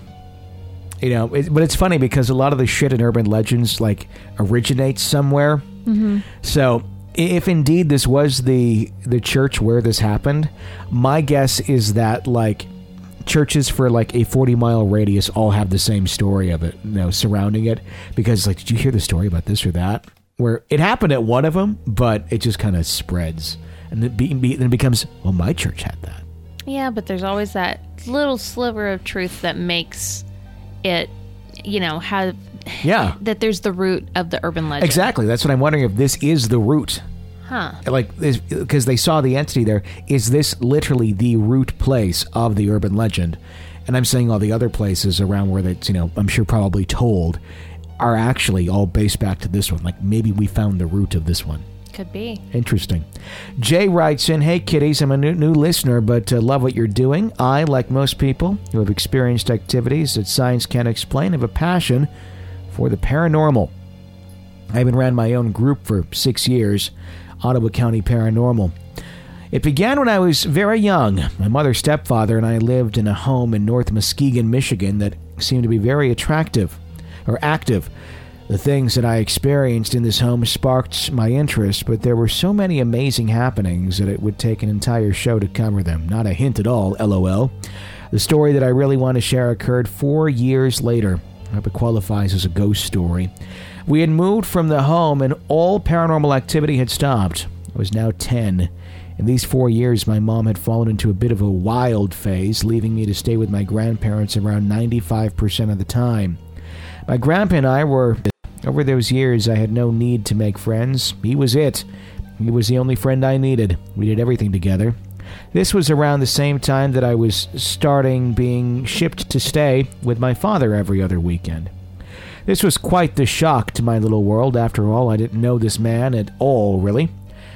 But it's funny because a lot of the shit in urban legends, originates somewhere. Mm-hmm. So if indeed this was the church where this happened, my guess is that, churches for, a 40-mile radius all have the same story of it, surrounding it. Because, did you hear the story about this or that? Where it happened at one of them, but it just kind of spreads. And then it becomes, well, my church had that. Yeah, but there's always that little sliver of truth that makes it, have... Yeah. That there's the root of the urban legend. Exactly. That's what I'm wondering, if this is the root. Huh. Because they saw the entity there. Is this literally the root place of the urban legend? And I'm saying all the other places around where that's, I'm sure probably told, are actually all based back to this one. Maybe we found the root of this one. Could be. Interesting. Jay writes in, "Hey, kiddies, I'm a new listener, but love what you're doing. I, like most people who have experienced activities that science can't explain, have a passion for the paranormal. I even ran my own group for 6 years, Ottawa County Paranormal. It began when I was very young. My mother's stepfather and I lived in a home in North Muskegon, Michigan that seemed to be very active. The things that I experienced in this home sparked my interest, but there were so many amazing happenings that it would take an entire show to cover them. Not a hint at all, LOL. The story that I really want to share occurred 4 years later. I hope it qualifies as a ghost story. We had moved from the home and all paranormal activity had stopped. I was now 10. In these 4 years, my mom had fallen into a bit of a wild phase, leaving me to stay with my grandparents around 95% of the time. My grandpa and I were... Over those years, I had no need to make friends. He was it. He was the only friend I needed. We did everything together. This was around the same time that I was starting being shipped to stay with my father every other weekend. This was quite the shock to my little world. After all, I didn't know this man at all, really.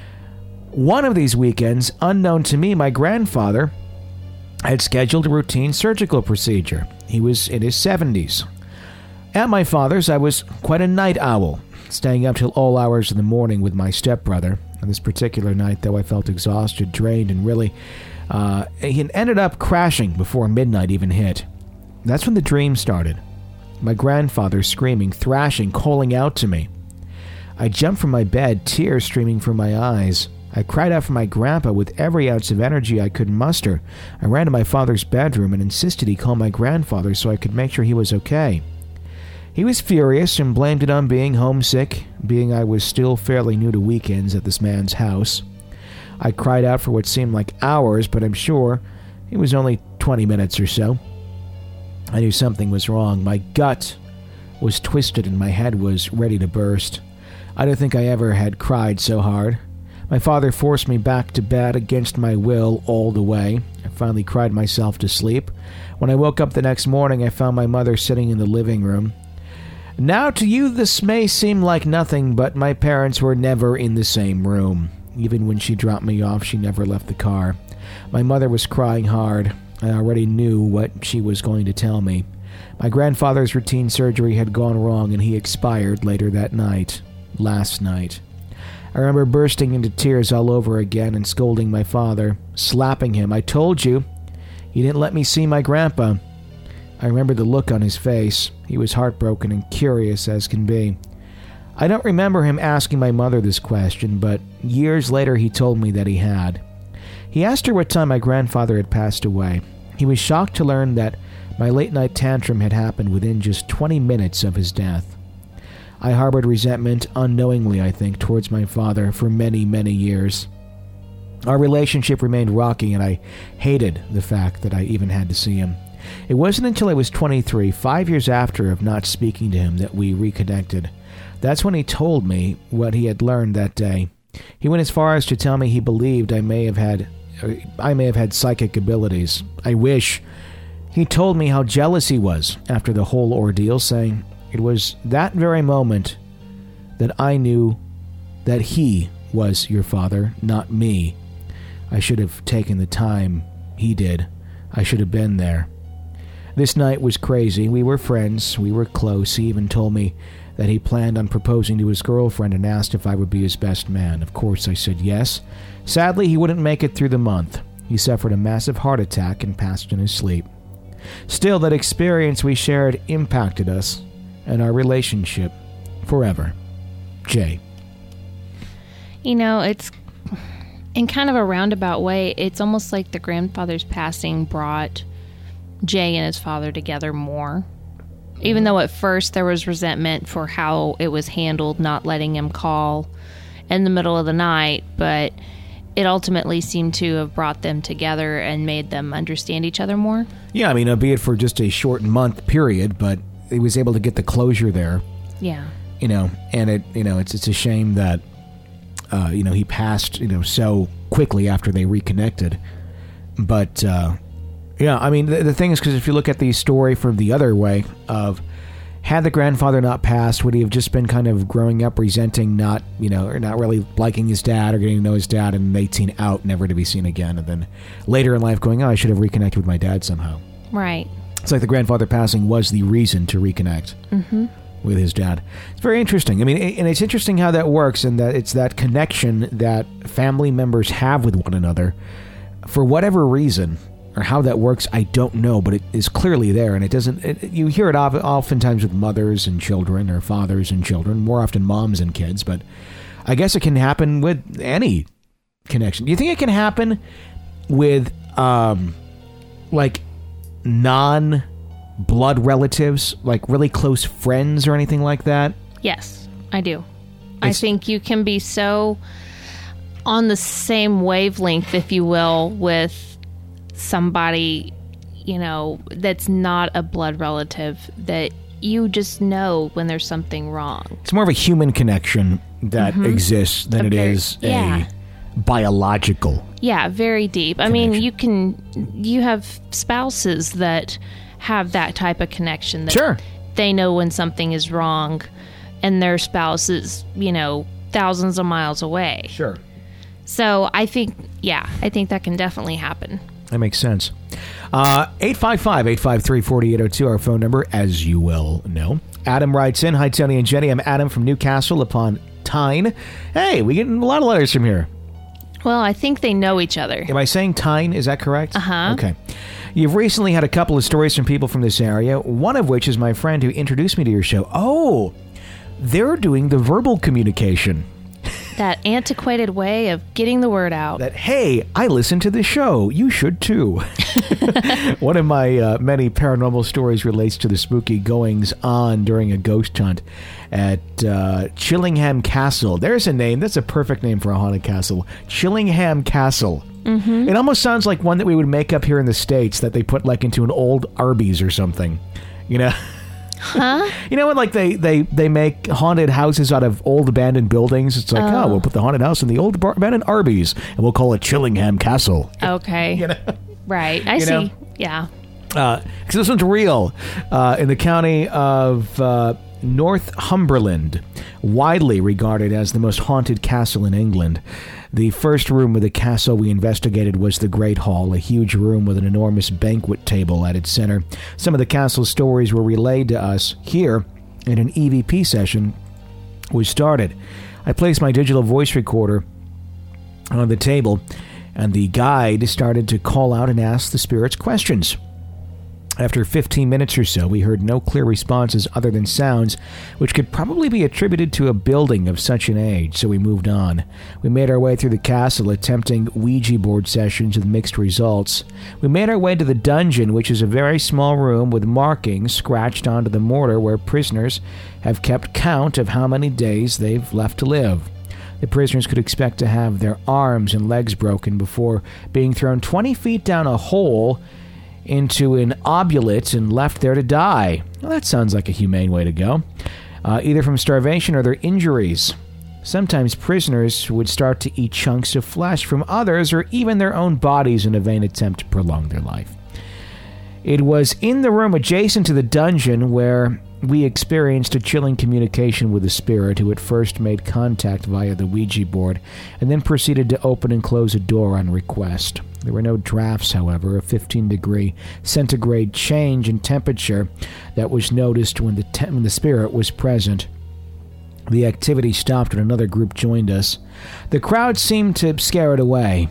One of these weekends, unknown to me, my grandfather had scheduled a routine surgical procedure. He was in his 70s. At my father's, I was quite a night owl, staying up till all hours of the morning with my stepbrother. On this particular night, though, I felt exhausted, drained, and really, he ended up crashing before midnight even hit. That's when the dream started. My grandfather screaming, thrashing, calling out to me. I jumped from my bed, tears streaming from my eyes. I cried out for my grandpa with every ounce of energy I could muster. I ran to my father's bedroom and insisted he call my grandfather so I could make sure he was okay. He was furious and blamed it on being homesick, being I was still fairly new to weekends at this man's house. I cried out for what seemed like hours, but I'm sure it was only 20 minutes or so. I knew something was wrong. My gut was twisted and my head was ready to burst. I don't think I ever had cried so hard. My father forced me back to bed against my will all the way. I finally cried myself to sleep. When I woke up the next morning, I found my mother sitting in the living room. Now to you this may seem like nothing, but my parents were never in the same room. Even when she dropped me off, she never left the car. My mother was crying hard. I already knew what she was going to tell me. My grandfather's routine surgery had gone wrong and he expired later that night. Last night. I remember bursting into tears all over again and scolding my father, slapping him. I told you, you didn't let me see my grandpa. I remember the look on his face. He was heartbroken and curious as can be. I don't remember him asking my mother this question, but years later he told me that he had. He asked her what time my grandfather had passed away. He was shocked to learn that my late-night tantrum had happened within just 20 minutes of his death. I harbored resentment, unknowingly, I think, towards my father for many, many years. Our relationship remained rocky, and I hated the fact that I even had to see him. It wasn't until I was 23, 5 years after of not speaking to him, that we reconnected. That's when he told me what he had learned that day. He went as far as to tell me he believed I may have had psychic abilities. I wish. He told me how jealous he was after the whole ordeal, saying it was that very moment that I knew that he was your father, not me. I should have taken the time he did. I should have been there. This night was crazy. We were friends. We were close. He even told me that he planned on proposing to his girlfriend and asked if I would be his best man. Of course, I said yes. Sadly, he wouldn't make it through the month. He suffered a massive heart attack and passed in his sleep. Still, that experience we shared impacted us and our relationship forever. Jay. You know, it's in kind of a roundabout way. It's almost like the grandfather's passing brought Jay and his father together more. Even though at first there was resentment for how it was handled, not letting him call in the middle of the night, but it ultimately seemed to have brought them together and made them understand each other more. Yeah, I mean, albeit for just a short month period, but he was able to get the closure there. Yeah. You know, and it's a shame that, he passed, so quickly after they reconnected. But, yeah, I mean, the thing is, because if you look at the story from the other way of, Had the grandfather not passed, would he have just been kind of growing up resenting not, or not really liking his dad or getting to know his dad, and 18 out, never to be seen again, and then later in life going, I should have reconnected with my dad somehow. Right. It's like the grandfather passing was the reason to reconnect with his dad. It's very interesting. I mean, and it's interesting how that works, and that it's that connection that family members have with one another for whatever reason. Or how that works, I don't know, but it is clearly there, and it doesn't. You hear it oftentimes with mothers and children, or fathers and children, more often moms and kids. But I guess it can happen with any connection. Do you think it can happen with, like, non-blood relatives, like really close friends or anything like that? Yes, I do. I think you can be so on the same wavelength, if you will, with somebody, that's not a blood relative, that you just know when there's something wrong. It's more of a human connection that exists than it is a biological. Yeah, very deep. Connection. I mean, you have spouses that have that type of connection. That Sure. They know when something is wrong, and their spouse is, thousands of miles away. Sure. So I think that can definitely happen. That makes sense. 855-853-4802, our phone number, as you well know. Adam writes in, Hi, Tony and Jenny. I'm Adam from Newcastle upon Tyne. Hey, we get a lot of letters from here. Well, I think they know each other. Am I saying Tyne? Is that correct? Uh-huh. Okay. You've recently had a couple of stories from people from this area, one of which is my friend who introduced me to your show. Oh, they're doing the verbal communication. That antiquated way of getting the word out. That, hey, I listen to the show. You should too. One of my many paranormal stories relates to the spooky goings-on during a ghost hunt at Chillingham Castle. There's a name. That's a perfect name for a haunted castle. Chillingham Castle. Mm-hmm. It almost sounds like one that we would make up here in the States that they put like into an old Arby's or something. Huh? When like they make haunted houses out of old abandoned buildings? It's like, we'll put the haunted house in the old abandoned Arby's, and we'll call it Chillingham Castle. Okay. Right. I see. Yeah. Because this one's real. In the county of Northumberland, widely regarded as the most haunted castle in England. The first room of the castle we investigated was the Great Hall, a huge room with an enormous banquet table at its center. Some of the castle's stories were relayed to us here, and an EVP session was started. I placed my digital voice recorder on the table, and the guide started to call out and ask the spirits questions. After 15 minutes or so, we heard no clear responses other than sounds, which could probably be attributed to a building of such an age, so we moved on. We made our way through the castle, attempting Ouija board sessions with mixed results. We made our way to the dungeon, which is a very small room with markings scratched onto the mortar where prisoners have kept count of how many days they've left to live. The prisoners could expect to have their arms and legs broken before being thrown 20 feet down a hole into an obulate and left there to die. Well, that sounds like a humane way to go. Either from starvation or their injuries. Sometimes prisoners would start to eat chunks of flesh from others or even their own bodies in a vain attempt to prolong their life. It was in the room adjacent to the dungeon where we experienced a chilling communication with a spirit who at first made contact via the Ouija board and then proceeded to open and close a door on request. There were no drafts, however, a 15-degree centigrade change in temperature that was noticed when the spirit was present. The activity stopped when another group joined us. The crowd seemed to scare it away.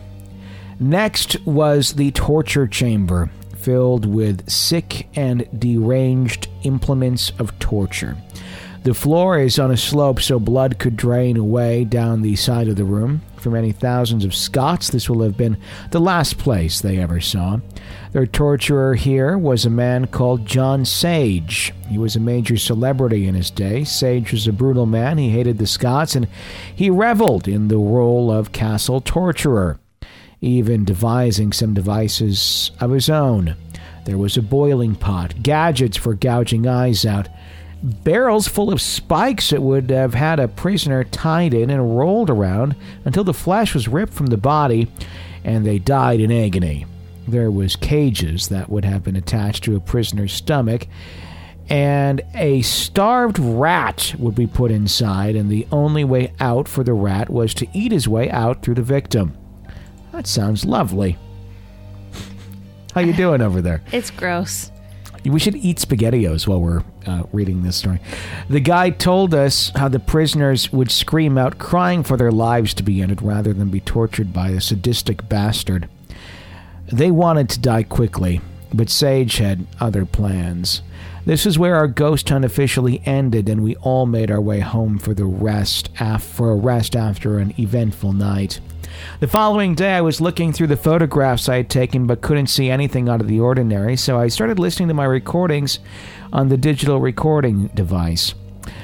Next was the torture chamber, filled with sick and deranged implements of torture. The floor is on a slope so blood could drain away down the side of the room. For many thousands of Scots, this will have been the last place they ever saw. Their torturer here was a man called John Sage. He was a major celebrity in his day. Sage was a brutal man. He hated the Scots, and he reveled in the role of castle torturer, even devising some devices of his own. There was a boiling pot, gadgets for gouging eyes out, barrels full of spikes that would have had a prisoner tied in and rolled around until the flesh was ripped from the body and they died in agony. There was cages that would have been attached to a prisoner's stomach, and a starved rat would be put inside, and the only way out for the rat was to eat his way out through the victim. That sounds lovely. How you doing over there? It's gross. We should eat SpaghettiOs while we're reading this story. The guy told us how the prisoners would scream out, crying for their lives to be ended rather than be tortured by a sadistic bastard. They wanted to die quickly, but Sage had other plans. This is where our ghost hunt officially ended, and we all made our way home for a rest after an eventful night. The following day, I was looking through the photographs I had taken but couldn't see anything out of the ordinary, so I started listening to my recordings on the digital recording device.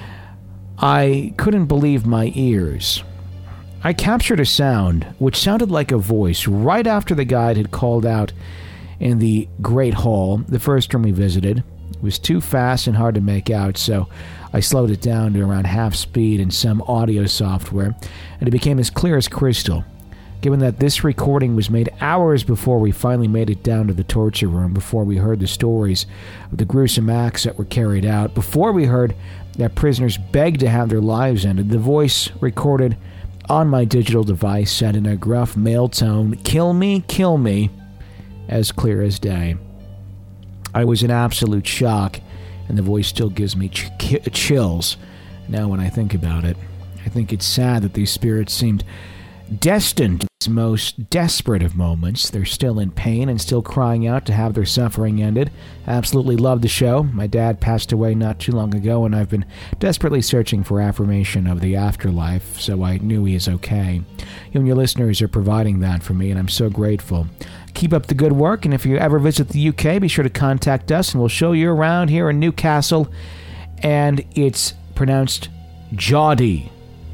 I couldn't believe my ears. I captured a sound which sounded like a voice right after the guide had called out in the Great Hall, the first room we visited. It was too fast and hard to make out, so I slowed it down to around half speed in some audio software, and it became as clear as crystal. Given that this recording was made hours before we finally made it down to the torture room, before we heard the stories of the gruesome acts that were carried out, before we heard that prisoners begged to have their lives ended, the voice recorded on my digital device said in a gruff male tone, "Kill me," as clear as day. I was in absolute shock, and the voice still gives me chills now when I think about it. I think it's sad that these spirits seemed destined to these most desperate of moments. They're still in pain and still crying out to have their suffering ended. Absolutely love the show. My dad passed away not too long ago, and I've been desperately searching for affirmation of the afterlife, so I knew he is okay. You and your listeners are providing that for me, and I'm so grateful. Keep up the good work, and if you ever visit the UK, be sure to contact us, and we'll show you around here in Newcastle, and it's pronounced Geordie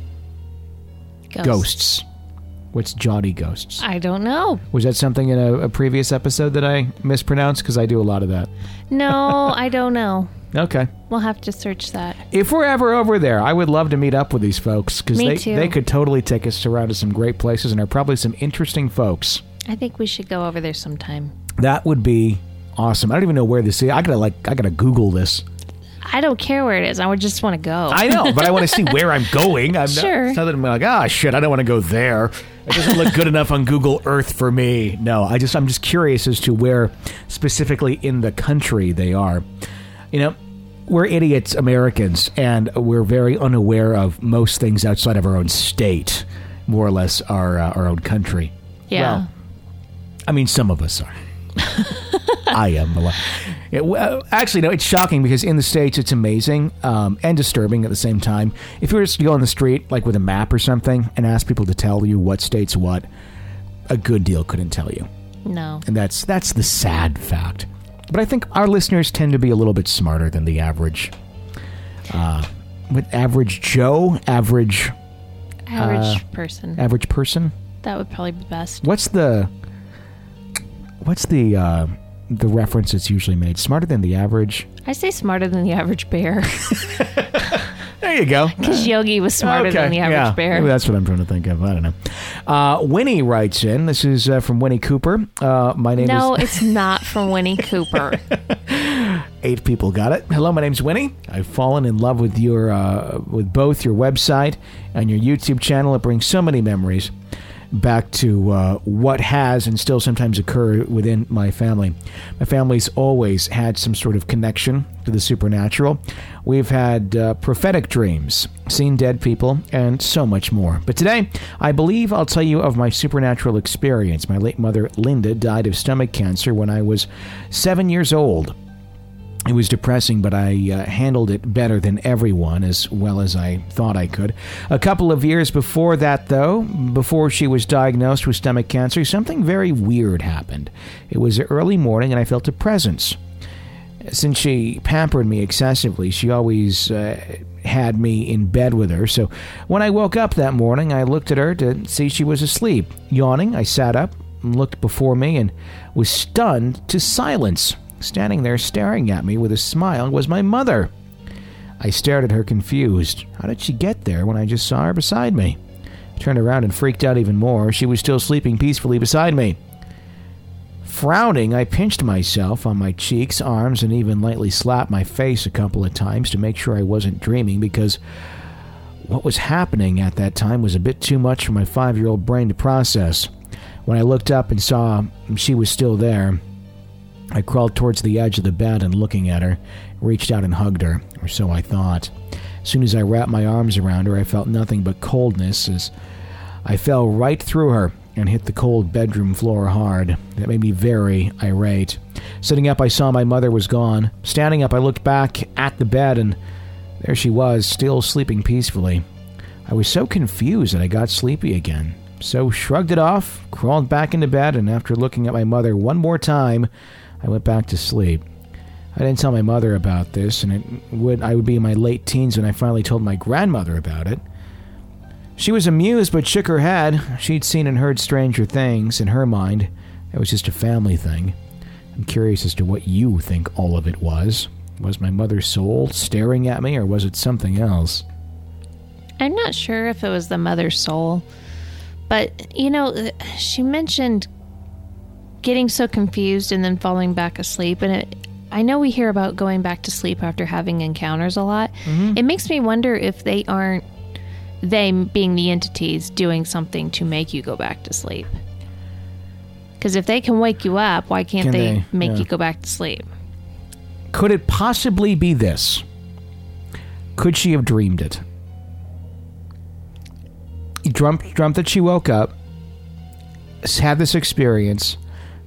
Ghosts. What's Geordie Ghosts? I don't know. Was that something in a previous episode that I mispronounced? Because I do a lot of that. No, I don't know. Okay. We'll have to search that. If we're ever over there, I would love to meet up with these folks, because too. They could totally take us around to some great places and are probably some interesting folks. I think we should go over there sometime. That would be awesome. I don't even know where this is. I gotta Google this. I don't care where it is. I would just want to go. I know, but I want to see where I'm going. Sure. It's not that I'm like, shit, I don't want to go there. It doesn't look good enough on Google Earth for me. No, I'm just curious as to where specifically in the country they are. You know, we're idiots Americans, and we're very unaware of most things outside of our own state, more or less our own country. Yeah. Well, I mean, some of us are. I am. Actually, no, it's shocking because in the States it's amazing and disturbing at the same time. If you were just to go on the street, like with a map or something, and ask people to tell you what state's what, a good deal couldn't tell you. No. And that's the sad fact. But I think our listeners tend to be a little bit smarter than the average. Average Joe? Average person. Average person? That would probably be best. What's the reference that's usually made? Smarter than the average? I say smarter than the average bear. There you go. Because Yogi was smarter than the average bear. Maybe that's what I'm trying to think of. I don't know. Winnie writes in. This is from Winnie Cooper. My name is... No, it's not from Winnie Cooper. 8 people got it. Hello, my name's Winnie. I've fallen in love with with both your website and your YouTube channel. It brings so many memories back to what has and still sometimes occur within my family. My family's always had some sort of connection to the supernatural. We've had prophetic dreams, seen dead people, and so much more. But today, I believe I'll tell you of my supernatural experience. My late mother, Linda, died of stomach cancer when I was 7 years old. It was depressing, but I handled it better than everyone, as well as I thought I could. A couple of years before that, though, before she was diagnosed with stomach cancer, something very weird happened. It was early morning, and I felt a presence. Since she pampered me excessively, she always had me in bed with her. So when I woke up that morning, I looked at her to see she was asleep. Yawning, I sat up and looked before me and was stunned to silence. Standing there staring at me with a smile was my mother. I stared at her confused. How did she get there when I just saw her beside me? I turned around and freaked out even more. She was still sleeping peacefully beside me. Frowning, I pinched myself on my cheeks, arms, and even lightly slapped my face a couple of times to make sure I wasn't dreaming, because what was happening at that time was a bit too much for my 5-year-old brain to process. When I looked up and saw she was still there, I crawled towards the edge of the bed and, looking at her, reached out and hugged her, or so I thought. As soon as I wrapped my arms around her, I felt nothing but coldness as I fell right through her and hit the cold bedroom floor hard. That made me very irate. Sitting up, I saw my mother was gone. Standing up, I looked back at the bed, and there she was, still sleeping peacefully. I was so confused that I got sleepy again. So shrugged it off, crawled back into bed, and after looking at my mother one more time, I went back to sleep. I didn't tell my mother about this, and I would be in my late teens when I finally told my grandmother about it. She was amused but shook her head. She'd seen and heard stranger things. In her mind, it was just a family thing. I'm curious as to what you think all of it was. Was my mother's soul staring at me, or was it something else? I'm not sure if it was the mother's soul, but, she mentioned getting so confused and then falling back asleep, and I know we hear about going back to sleep after having encounters a lot. Mm-hmm. It makes me wonder if they being the entities, doing something to make you go back to sleep. Because if they can wake you up, why can't they make you go back to sleep? Could it possibly be this? Could she have dreamed it? Dreamt that she woke up, had this experience,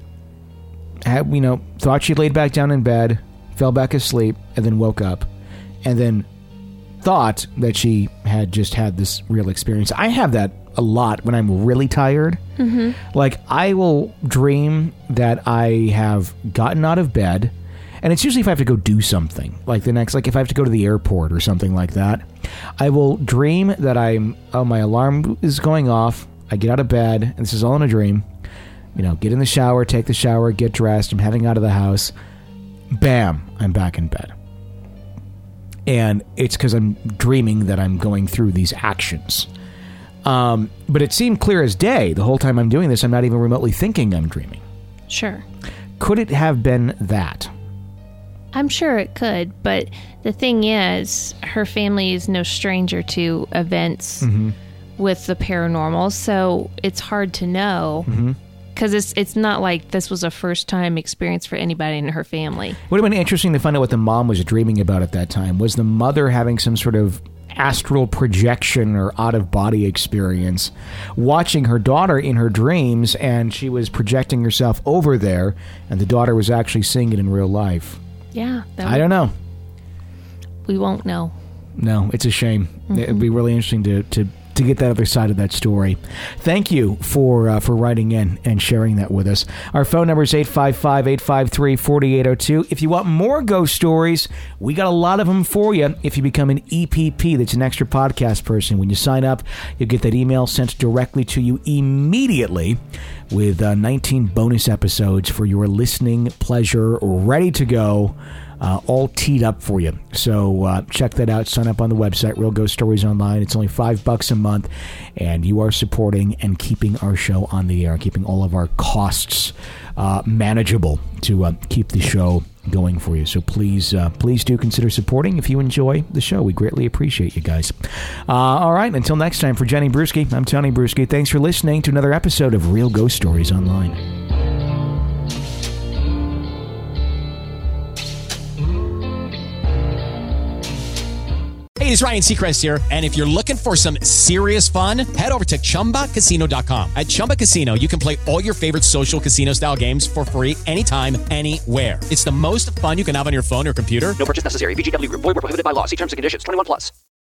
thought she laid back down in bed, fell back asleep, and then woke up, and then thought that she had just had this real experience. I have that a lot when I'm really tired. Mm-hmm. Like, I will dream that I have gotten out of bed, and it's usually if I have to go do something, like if I have to go to the airport or something like that. I will dream that my alarm is going off, I get out of bed, and this is all in a dream, get in the shower, take the shower, get dressed, I'm heading out of the house, bam, I'm back in bed. And it's because I'm dreaming that I'm going through these actions. But it seemed clear as day the whole time I'm doing this. I'm not even remotely thinking I'm dreaming. Sure. Could it have been that? I'm sure it could, but the thing is, her family is no stranger to events with the paranormal, so it's hard to know. Mm-hmm. Because it's not like this was a first-time experience for anybody in her family. It would have been interesting to find out what the mom was dreaming about at that time. Was the mother having some sort of astral projection or out-of-body experience, watching her daughter in her dreams, and she was projecting herself over there, and the daughter was actually seeing it in real life? Yeah. I don't know. We won't know. No, it's a shame. Mm-hmm. It'd be really interesting to get that other side of that story. Thank you for writing in and sharing that with us. Our phone number is 855-853-4802. If you want more ghost stories, we got a lot of them for you. If you become an EPP, that's an extra podcast person, when you sign up, you'll get that email sent directly to you immediately with 19 bonus episodes for your listening pleasure, ready to go. All teed up for you. So check that out. Sign up on the website, Real Ghost Stories Online. It's only $5 a month, and you are supporting and keeping our show on the air, keeping all of our costs manageable to keep the show going for you. So please do consider supporting if you enjoy the show. We greatly appreciate you guys. All right, until next time, for Jenny Brewski, I'm Tony Brewski. Thanks for listening to another episode of Real Ghost Stories Online. Hey, it's Ryan Seacrest here, and if you're looking for some serious fun, head over to ChumbaCasino.com. At Chumba Casino, you can play all your favorite social casino-style games for free anytime, anywhere. It's the most fun you can have on your phone or computer. No purchase necessary. VGW Group. Void where prohibited by law. See terms and conditions. 21+.